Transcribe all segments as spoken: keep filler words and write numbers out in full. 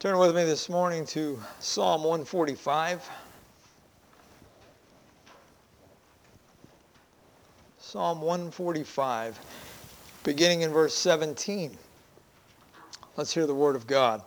Turn with me this morning to Psalm one forty-five. Psalm one forty-five, beginning in verse seventeen. Let's hear the word of God.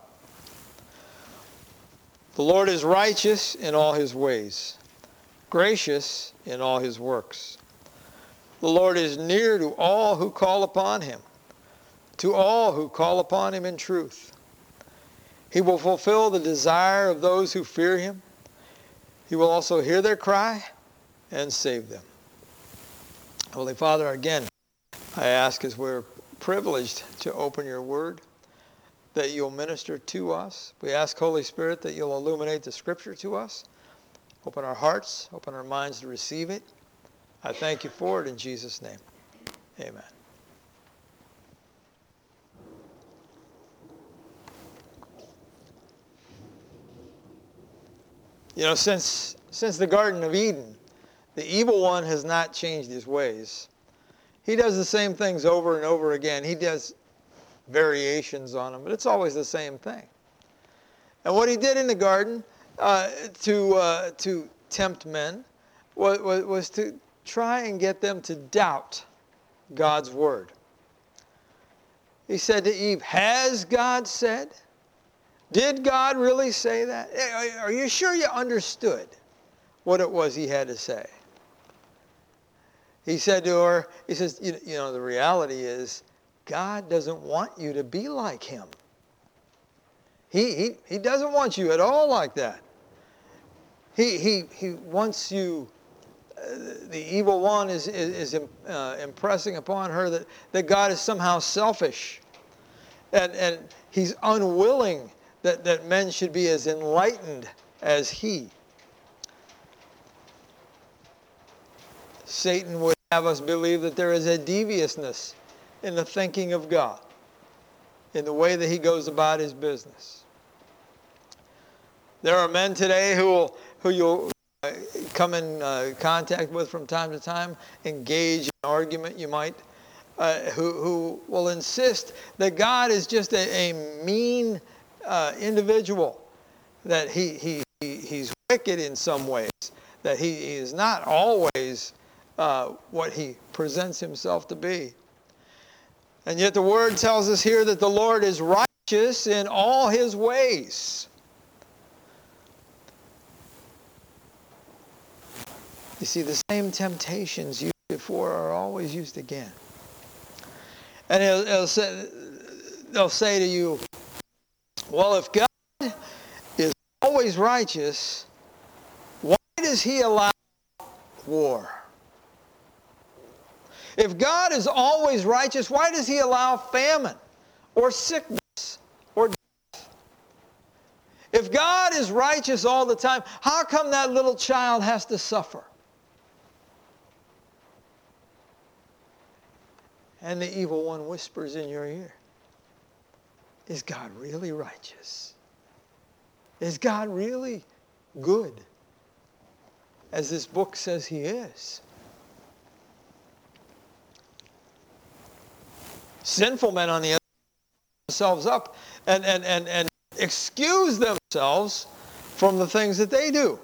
The Lord is righteous in all his ways, gracious in all his works. The Lord is near to all who call upon him, to all who call upon him in truth. He will fulfill the desire of those who fear him. He will also hear their cry and save them. Holy Father, again, I ask as we're privileged to open your word, that you'll minister to us. We ask, Holy Spirit, that you'll illuminate the scripture to us. Open our hearts, open our minds to receive it. I thank you for it in Jesus' name. Amen. You know, since, since the Garden of Eden, the evil one has not changed his ways. He does the same things over and over again. He does variations on them, but it's always the same thing. And what he did in the garden uh, to, uh, to tempt men was, was, was to try and get them to doubt God's word. He said to Eve, "Has God said? Did God really say that? Are you sure you understood what it was he had to say?" He said to her, he says, you, you know, the reality is God doesn't want you to be like him. He, he, he doesn't want you at all like that. He, he, he wants you, uh, the evil one is, is, is uh, impressing upon her that, that God is somehow selfish. And, and he's unwilling that, that men should be as enlightened as he. Satan would have us believe that there is a deviousness in the thinking of God, in the way that he goes about his business. There are men today who will, who you'll uh, come in uh, contact with from time to time, engage in argument, you might, uh, who, who will insist that God is just a, a mean uh, individual, that he, he, he he's wicked in some ways, that he, he is not always uh, what he presents himself to be. And yet the word tells us here that the Lord is righteous in all his ways. You see, the same temptations used before are always used again. And it'll, it'll say, they'll say to you, well, if God is always righteous, why does he allow war? If God is always righteous, why does he allow famine or sickness or death? If God is righteous all the time, how come that little child has to suffer? And the evil one whispers in your ear, is God really righteous? Is God really good, as this book says he is? Sinful men, on the other hand, themselves up and, and, and, and excuse themselves from the things that they do.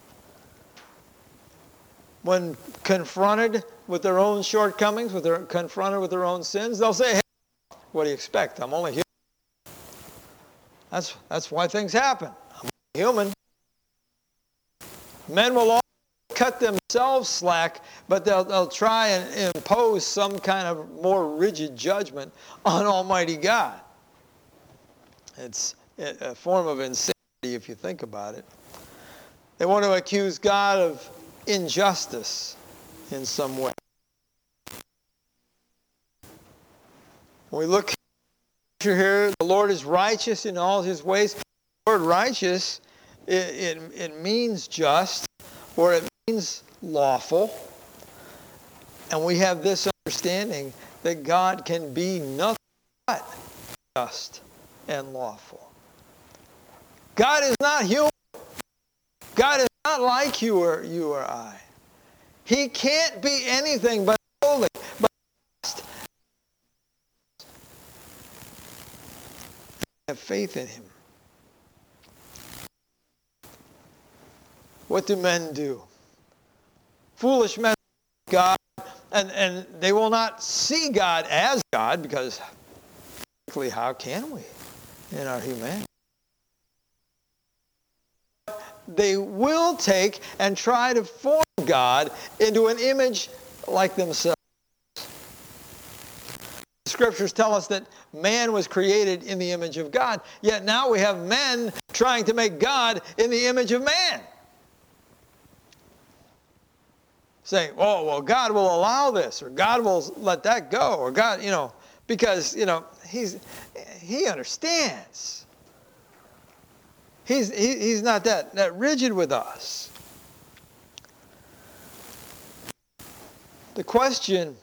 When confronted with their own shortcomings, with their, confronted with their own sins, they'll say, hey, what do you expect? I'm only human. That's, that's why things happen. I'm only human. Men will always cut themselves slack, but they'll, they'll try and impose some kind of more rigid judgment on Almighty God. It's a form of insanity if you think about it. They want to accuse God of injustice in some way. When we look here, the Lord is righteous in all his ways. The word righteous, it, it, it means just, or it means lawful. And we have this understanding that God can be nothing but just and lawful. God is not human. God is not like you or you or I. He can't be anything but holy, but just. Have faith in him. what do men do? Foolish men God, and, and they will not see God as God, because how can we in our humanity? They will take and try to form God into an image like themselves. The scriptures tell us that man was created in the image of God, yet now we have men trying to make God in the image of man. Saying, oh, well, God will allow this, or God will let that go, or God, you know, because, you know, he's, he understands. He's, he, he's not that, that rigid with us. The question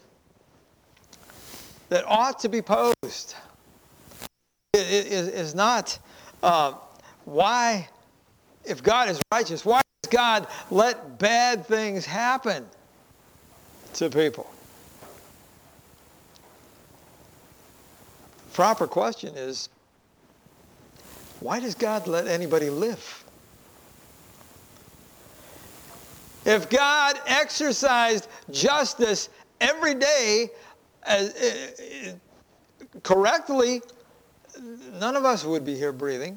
that ought to be posed is, is not uh, why, if God is righteous, why does God let bad things happen to people? The proper question is, why does God let anybody live? If God exercised justice every day as, uh, correctly, none of us would be here breathing.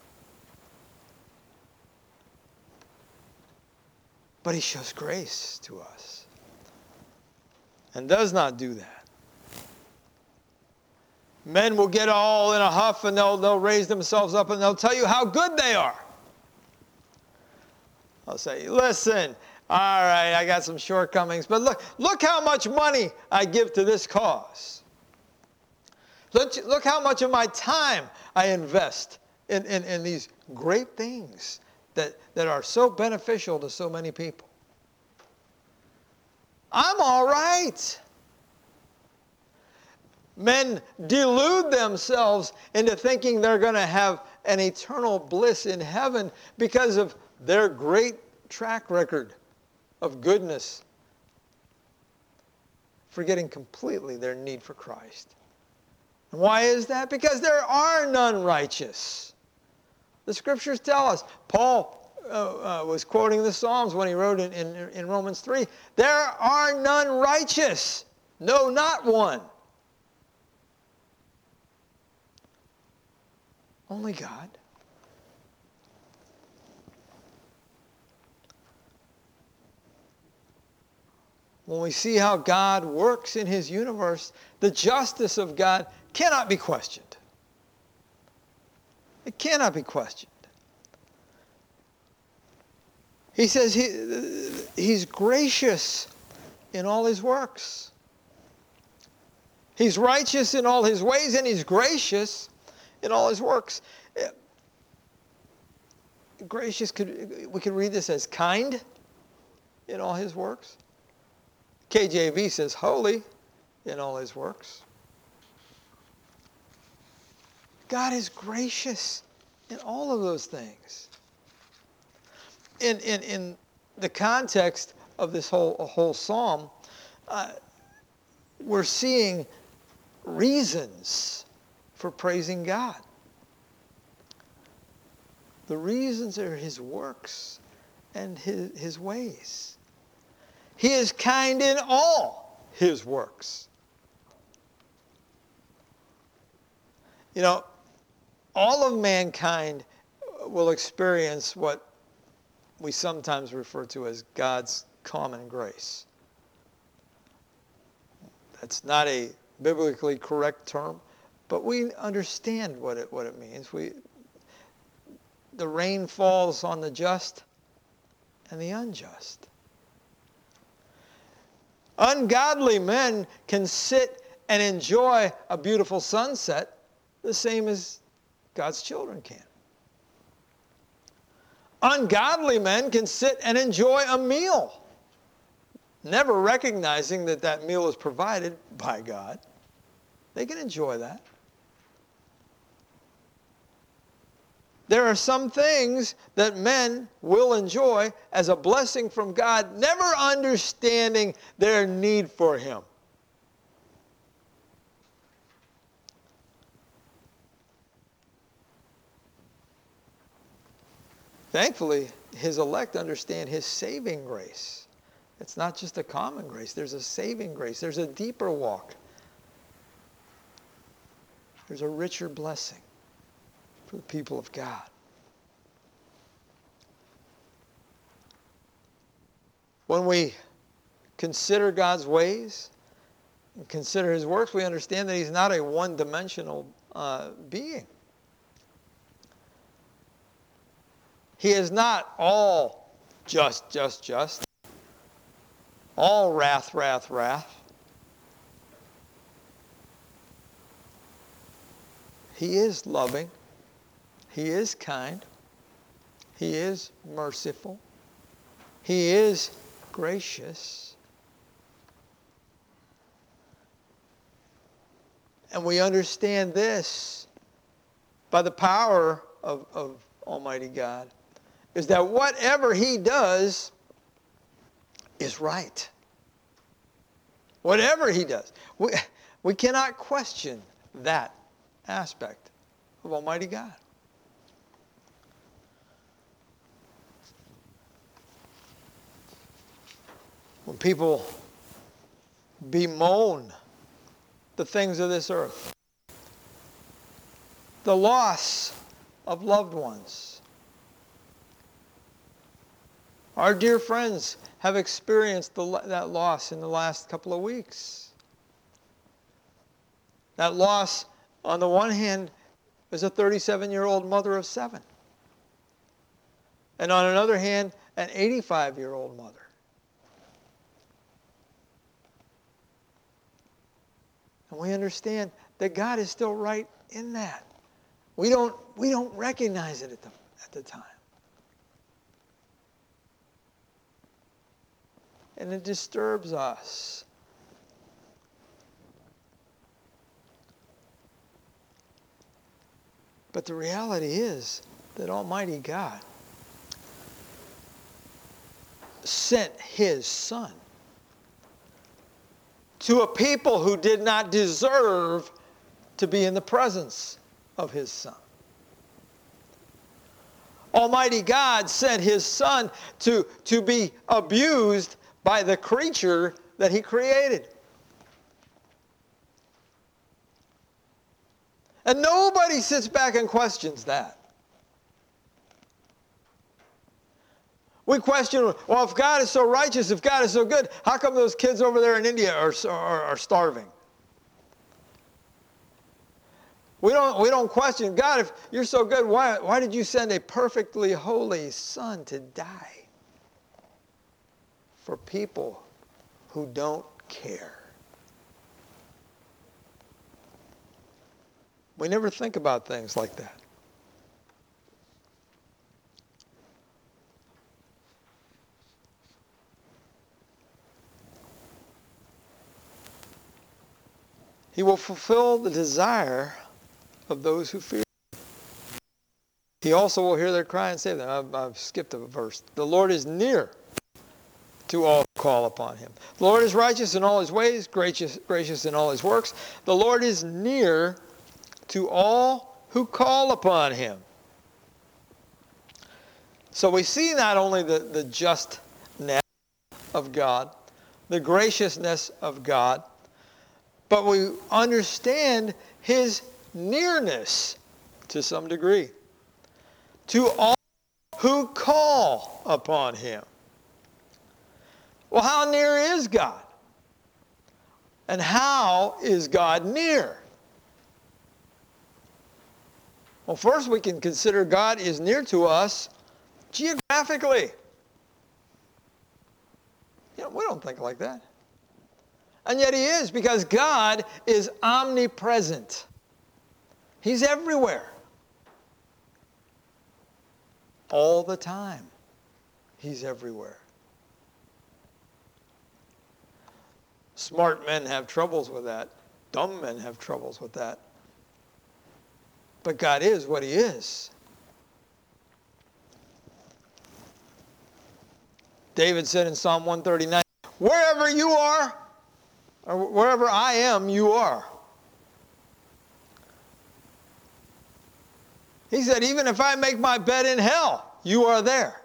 But he shows grace to us and does not do that. Men will get all in a huff and they'll, they'll raise themselves up and they'll tell you how good they are. I'll say, listen, all right, I got some shortcomings, but look, look how much money I give to this cause. Look, look how much of my time I invest in, in, in these great things that, that are so beneficial to so many people. I'm all right. Men delude themselves into thinking they're going to have an eternal bliss in heaven because of their great track record of goodness, forgetting completely their need for Christ. And why is that? Because there are none righteous. The scriptures tell us. Paul uh, uh, was quoting the Psalms when he wrote in, in, in Romans three, there are none righteous, no, not one. Only God. When we see how God works in his universe, the justice of God cannot be questioned. It cannot be questioned. He says he, he's gracious in all his works. He's righteous in all his ways, and he's gracious in all his works. Gracious, could, we could read this as kind in all his works. K J V says holy in all his works. God is gracious in all of those things. In, in, in the context of this whole, whole psalm, uh, we're seeing reasons for praising God. The reasons are his works and his, his ways. He is kind in all his works. You know, all of mankind will experience what we sometimes refer to as God's common grace. That's not a biblically correct term, but we understand what it what it means. We the rain falls on the just and the unjust. Ungodly men can sit and enjoy a beautiful sunset the same as God's children can. Ungodly men can sit and enjoy a meal, never recognizing that that meal is provided by God. They can enjoy that. There are some things that men will enjoy as a blessing from God, never understanding their need for him. Thankfully, his elect understand his saving grace. It's not just a common grace. There's a saving grace. There's a deeper walk. There's a richer blessing for the people of God. When we consider God's ways and consider his works, we understand that he's not a one-dimensional uh, being. He is not all just, just, just. All wrath, wrath, wrath. He is loving. He is kind. He is merciful. He is gracious. And we understand this by the power of, of Almighty God, is that whatever he does is right. Whatever he does. We, we cannot question that aspect of Almighty God. When people bemoan the things of this earth, the loss of loved ones, our dear friends have experienced the, that loss in the last couple of weeks. That loss, on the one hand, is a thirty-seven-year-old mother of seven. And on another hand, an eighty-five-year-old mother. And we understand that God is still right in that. We don't, we don't recognize it at the, at the time. And it disturbs us. But the reality is that Almighty God sent his Son to a people who did not deserve to be in the presence of his Son. Almighty God sent his Son to, to be abused by the creature that he created. And nobody sits back and questions that. We question, well, if God is so righteous, if God is so good, how come those kids over there in India are, are, are starving? We don't, we don't question, God, if you're so good, why, why did you send a perfectly holy Son to die for people who don't care? We never think about things like that. He will fulfill the desire of those who fear him. He also will hear their cry and save them. I've, I've skipped a verse. The Lord is near to all who call upon him. The Lord is righteous in all his ways, gracious, gracious in all his works. The Lord is near to all who call upon him. So we see not only the, the justness of God, the graciousness of God, but we understand his nearness to some degree to all who call upon him. Well, how near is God? And how is God near? Well, first we can consider God is near to us geographically. You know, we don't think like that. And yet he is, because God is omnipresent. He's everywhere. All the time. He's everywhere. Smart men have troubles with that. Dumb men have troubles with that. But God is what he is. David said in Psalm one thirty-nine, wherever you are, or wherever I am, you are. He said, even if I make my bed in hell, You are there.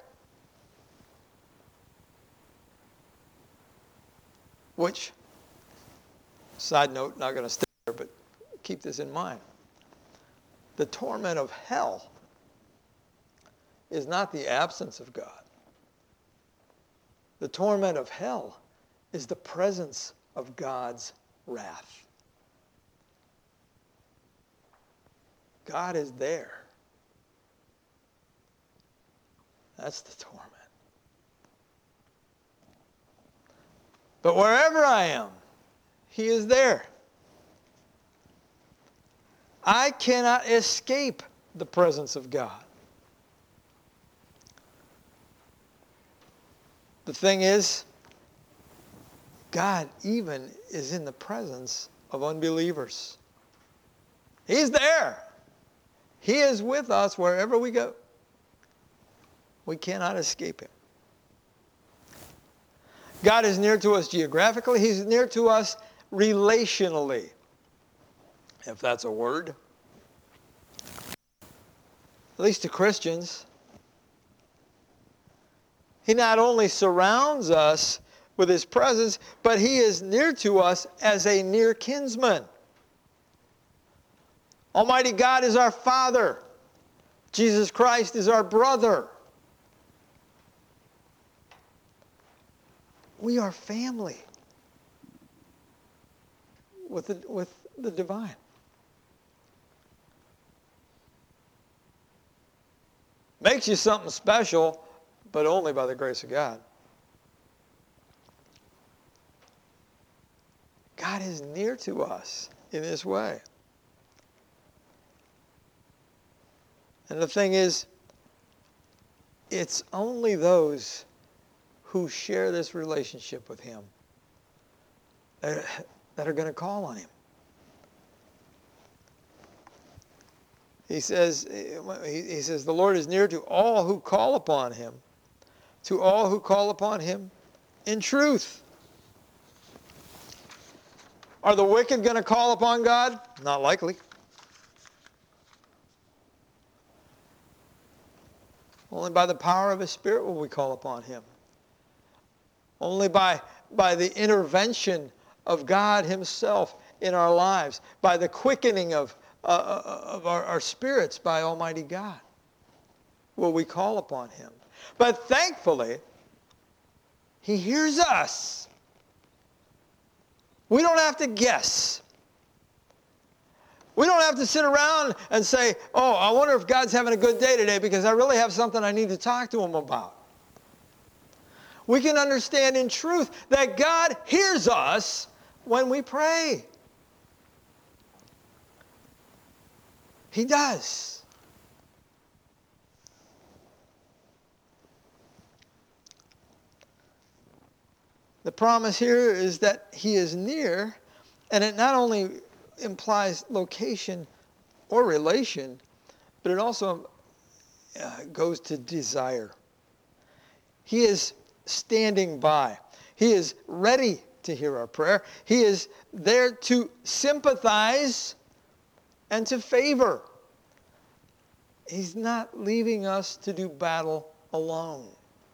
Which, side note, not going to stay there, but keep this in mind. The torment of hell is not the absence of God. The torment of hell is the presence of God's wrath. God is there. That's the torment. But wherever I am, He is there. I cannot escape the presence of God. The thing is, God even is in the presence of unbelievers. He's there. He is with us wherever we go. We cannot escape Him. God is near to us geographically. He's near to us relationally, if that's a word. At least to Christians. He not only surrounds us with His presence, but He is near to us as a near kinsman. Almighty God is our Father. Jesus Christ is our brother. We are family with the, with the divine. Makes you something special, but only by the grace of God. God is near to us in this way. And the thing is, it's only those who share this relationship with Him that, that are going to call on Him. He says, he says, the Lord is near to all who call upon Him, to all who call upon Him in truth. Are the wicked going to call upon God? Not likely. Only by the power of His Spirit will we call upon Him. Only by, by the intervention of God Himself in our lives, by the quickening of, uh, of our, our spirits by Almighty God, will we call upon Him. But thankfully, He hears us. We don't have to guess. We don't have to sit around and say, oh, I wonder if God's having a good day today because I really have something I need to talk to Him about. We can understand in truth that God hears us when we pray. He does. The promise here is that He is near, and it not only implies location or relation, but it also uh, goes to desire. He is standing by. He is ready to hear our prayer. He is there to sympathize and to favor. He's not leaving us to do battle alone.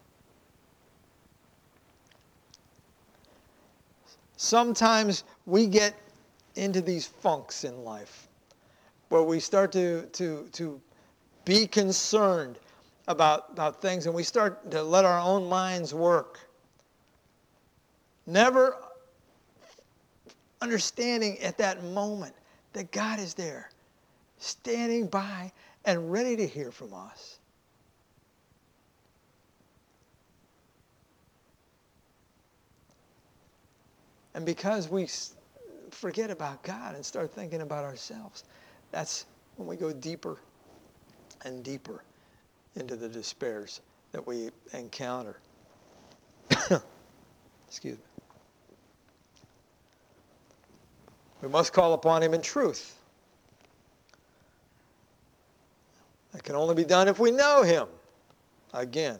Sometimes we get into these funks in life where we start to, to, to be concerned about, about things and we start to let our own minds work. Never understanding at that moment that God is there, standing by and ready to hear from us. And because we forget about God and start thinking about ourselves, that's when we go deeper and deeper into the despairs that we encounter. Excuse me. We must call upon Him in truth. That can only be done if we know Him. Again.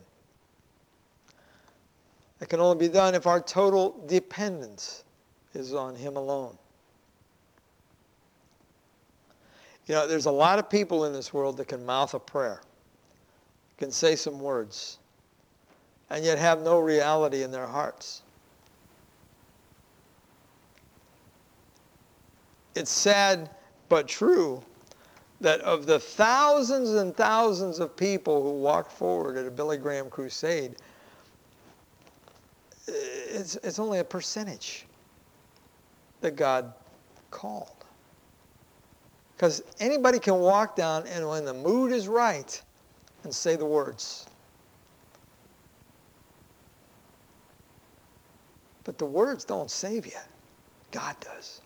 That can only be done if our total dependence is on Him alone. You know, there's a lot of people in this world that can mouth a prayer, can say some words and yet have no reality in their hearts. It's sad but true that of the thousands and thousands of people who walked forward at a Billy Graham crusade, it's, it's only a percentage that God called. Because anybody can walk down and when the mood is right and say the words. But the words don't save you. God does.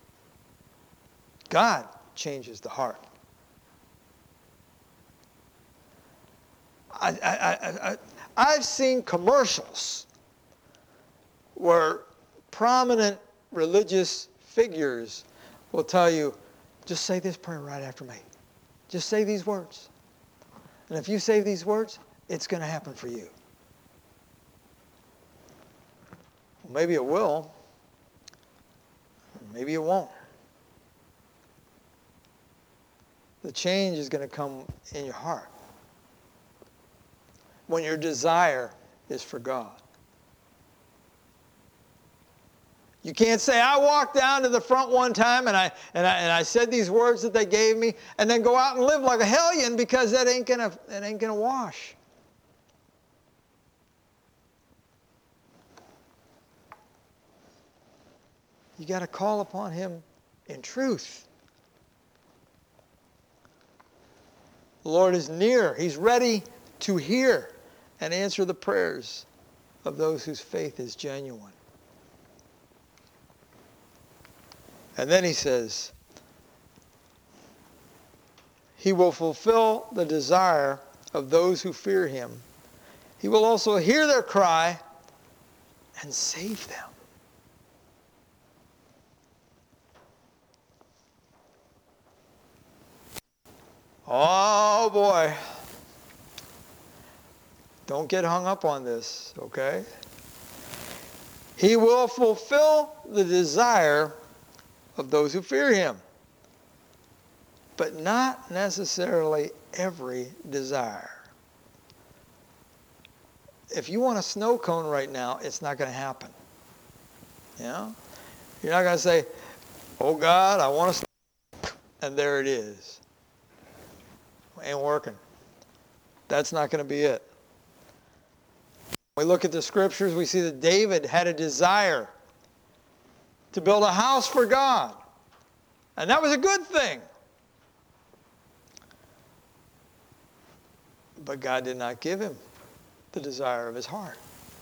God changes the heart. I, I, I, I, I've seen commercials where prominent religious figures will tell you, just say this prayer right after me. Just say these words. And if you say these words, it's going to happen for you. Well, maybe it will. Maybe it won't. The change is going to come in your heart when your desire is for God. You can't say, I walked down to the front one time and I, and I, and I said these words that they gave me and then go out and live like a hellion, because that ain't gonna, that ain't gonna wash. You got to call upon Him in truth. The Lord is near. He's ready to hear and answer the prayers of those whose faith is genuine. And then he says, He will fulfill the desire of those who fear Him. He will also hear their cry and save them. Oh boy. Don't get hung up on this, okay? He will fulfill the desire of those who fear Him, but not necessarily every desire. If you want a snow cone right now, it's not going to happen. You know? You're not going to say, oh God, I want a snow cone, and there it is. Ain't working. That's not going to be it. When we look at the scriptures, we see that David had a desire to build a house for God. And that was a good thing. But God did not give him the desire of his heart.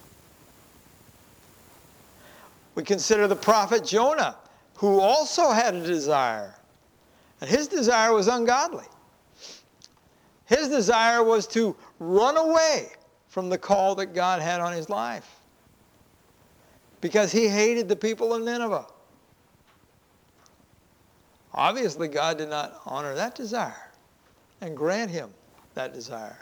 We consider the prophet Jonah, who also had a desire. And his desire was ungodly. His desire was to run away from the call that God had on his life, because he hated the people of Nineveh. Obviously, God did not honor that desire and grant him that desire.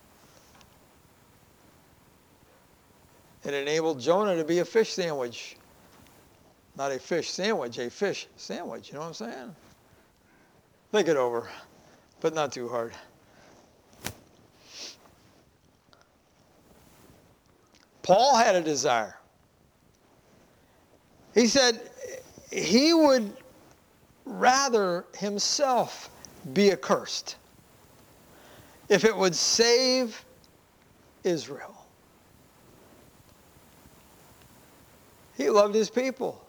It enabled Jonah to be a fish sandwich. Not a fish sandwich, a fish sandwich. You know what I'm saying? Think it over, but not too hard. Paul had a desire. He said he would rather himself be accursed if it would save Israel. He loved his people.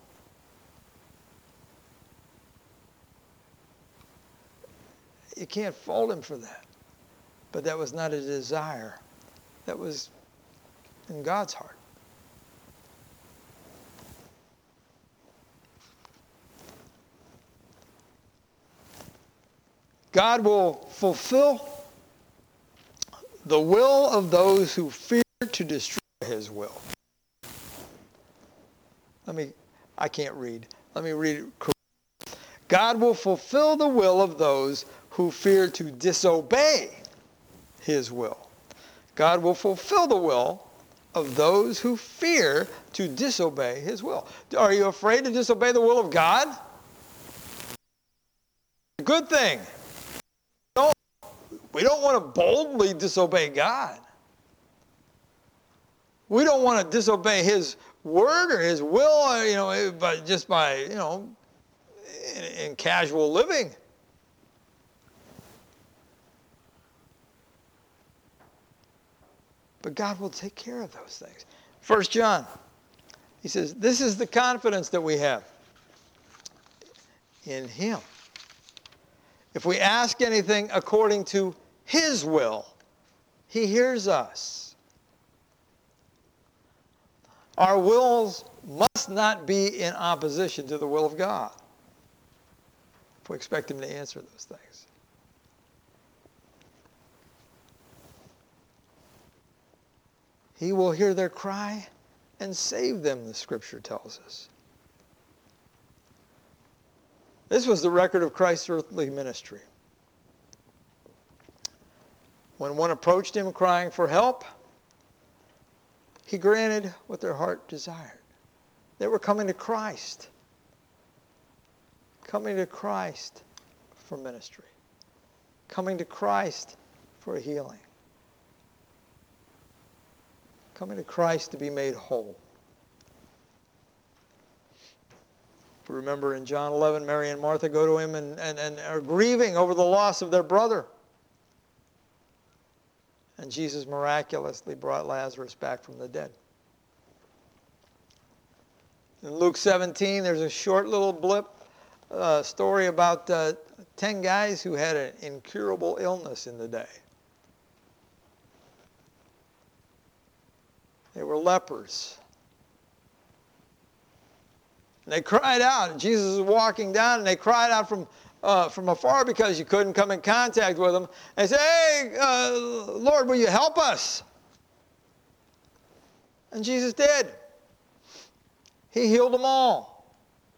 You can't fault him for that. But that was not a desire. That was in God's heart. God will fulfill the will of those who fear to destroy his will. Let me, I can't read. Let me read it correctly. God will fulfill the will of those who fear to disobey his will. God will fulfill the will of those who fear to disobey his will. Are you afraid to disobey the will of God? Good thing. No, We don't want to boldly disobey God. We don't want to disobey His word or His will, you know, but just by, you know, in, in casual living. But God will take care of those things. First John, he says, this is the confidence that we have in Him. If we ask anything according to His will, He hears us. Our wills must not be in opposition to the will of God if we expect Him to answer those things. He will hear their cry and save them, the Scripture tells us. This was the record of Christ's earthly ministry. When one approached Him crying for help, He granted what their heart desired. They were coming to Christ. Coming to Christ for ministry. Coming to Christ for healing. Coming to Christ to be made whole. Remember in John eleven, Mary and Martha go to Him and, and, and are grieving over the loss of their brother. And Jesus miraculously brought Lazarus back from the dead. In Luke seventeen, there's a short little blip uh, story about uh, ten guys who had an incurable illness in the day. They were lepers. And they cried out, and Jesus was walking down, and they cried out from uh, from afar because you couldn't come in contact with them. And they said, hey, uh, Lord, will you help us? And Jesus did. He healed them all.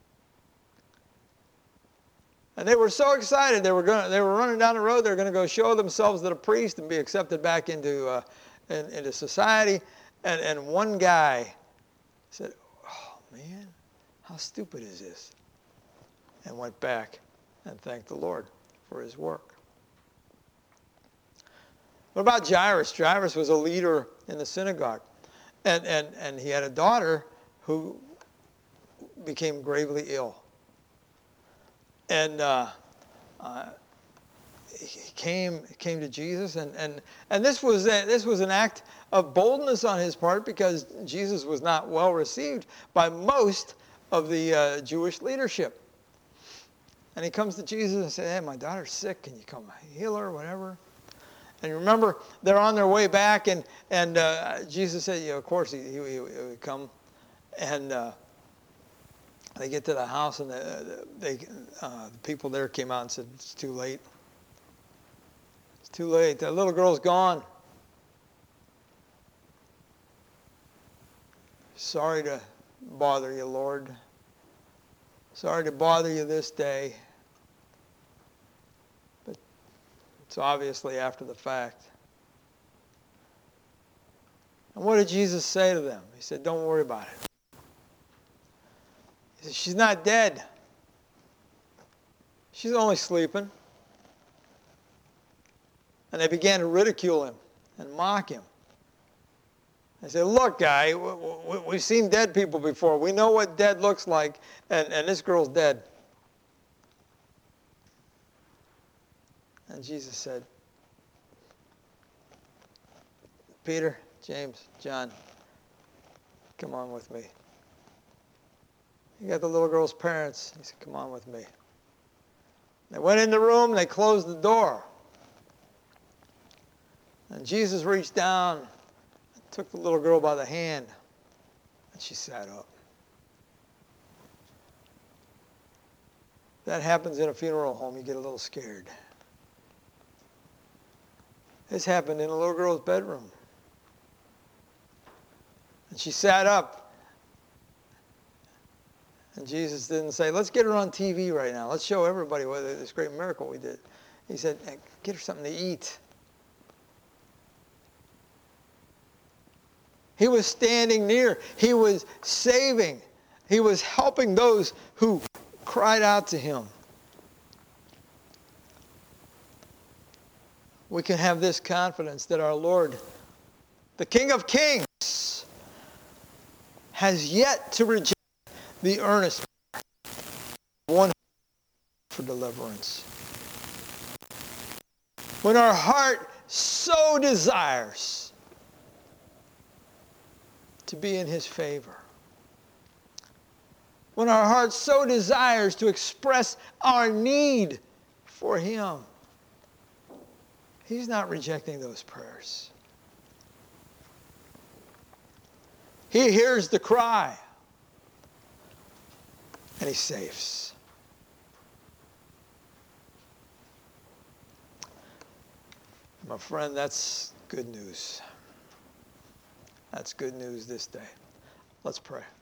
And they were so excited. They were going. They were running down the road. They were going to go show themselves to the priest and be accepted back into uh, in, into society. And and one guy said, oh, man, how stupid is this? And went back and thanked the Lord for His work. What about Jairus? Jairus was a leader in the synagogue. And, and, and he had a daughter who became gravely ill. And uh, uh, he came, came to Jesus. And, and, and this, was a, this was an act of boldness on His part because Jesus was not well received by most of the uh, Jewish leadership. And he comes to Jesus and says, hey, my daughter's sick. Can you come heal her, whatever? And you remember, they're on their way back, and, and uh, Jesus said, yeah, of course, he, he, he would come. And uh, they get to the house, and the, they, uh, the people there came out and said, it's too late. It's too late. The little girl's gone. Sorry to bother you, Lord. Sorry to bother you this day. But it's obviously after the fact. And what did Jesus say to them? He said, don't worry about it. He said, she's not dead. She's only sleeping. And they began to ridicule Him and mock Him. They said, look, guy, we've seen dead people before. We know what dead looks like, and, and this girl's dead. And Jesus said, Peter, James, John, come on with me. You got the little girl's parents. He said, come on with me. They went in the room, and they closed the door. And Jesus reached down, took the little girl by the hand, and she sat up. That happens in a funeral home, you get a little scared. This happened in a little girl's bedroom. And she sat up. And Jesus didn't say, let's get her on T V right now. Let's show everybody what this great miracle we did. He said, hey, get her something to eat. He was standing near. He was saving. He was helping those who cried out to Him. we can have this confidence that our Lord, the King of Kings, has yet to reject the earnest one for deliverance. When our heart so desires to be in his favor, when our heart so desires to express our need for him, he's not rejecting those prayers. He hears the cry, and he saves. My friend, that's good news. That's good news this day. Let's pray.